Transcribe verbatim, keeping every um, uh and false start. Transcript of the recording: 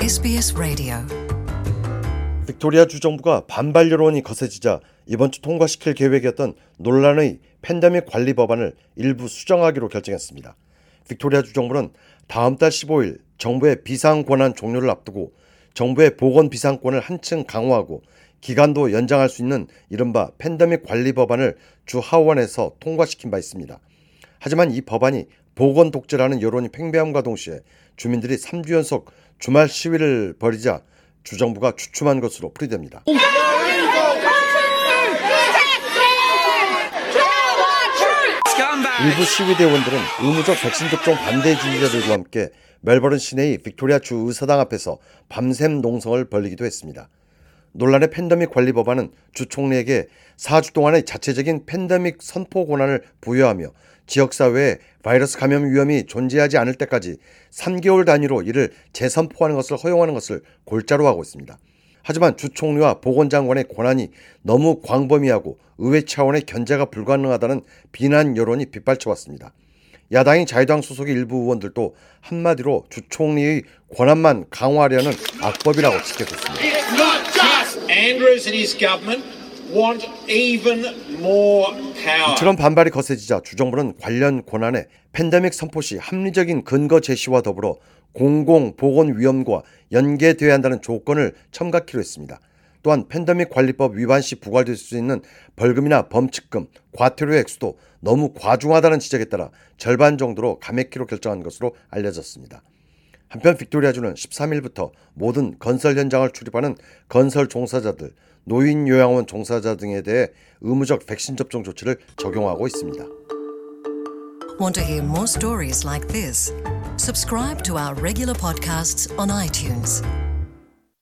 에스비에스 라디오. 빅토리아 주정부가 반발 여론이 거세지자 이번 주 통과시킬 계획이었던 논란의 팬데믹 관리 법안을 일부 수정하기로 결정했습니다. 빅토리아 주정부는 다음 달 십오일 정부의 비상 권한 종료를 앞두고 정부의 보건 비상권을 한층 강화하고 기간도 연장할 수 있는 이른바 팬데믹 관리 법안을 주 하원에서 통과시킨 바 있습니다. 하지만 이 법안이 보건 독재라는 여론이 팽배함과 동시에 주민들이 삼 주 연속 주말 시위를 벌이자 주정부가 주춤한 것으로 풀이됩니다. 일부 시위대원들은 의무적 백신 접종 반대 지지자들과 함께 멜버른 시내의 빅토리아 주 의사당 앞에서 밤샘 농성을 벌이기도 했습니다. 논란의 팬데믹 관리 법안은 주 총리에게 사 주 동안의 자체적인 팬데믹 선포 권한을 부여하며 지역사회에 바이러스 감염 위험이 존재하지 않을 때까지 삼 개월 단위로 이를 재선포하는 것을 허용하는 것을 골자로 하고 있습니다. 하지만 주 총리와 보건장관의 권한이 너무 광범위하고 의회 차원의 견제가 불가능하다는 비난 여론이 빗발쳐왔습니다. 야당인 자유당 소속의 일부 의원들도 한마디로 주 총리의 권한만 강화하려는 악법이라고 지적했습니다. Andrews and his government want even more power. 이처럼 반발이 거세지자 주정부는 관련 권한에 팬데믹 선포 시 합리적인 근거 제시와 더불어 공공보건위험과 연계돼야 한다는 조건을 첨가키로 했습니다. 또한 팬데믹 관리법 위반 시 부과될 수 있는 벌금이나 범칙금, 과태료의 액수도 너무 과중하다는 지적에 따라 절반 정도로 감액키로 결정한 것으로 알려졌습니다. 한편 빅토리아주는 십삼일부터 모든 건설 현장을 출입하는 건설 종사자들, 노인 요양원 종사자 등에 대해 의무적 백신 접종 조치를 적용하고 있습니다. Want to hear more stories like this? Subscribe to our regular podcasts on iTunes.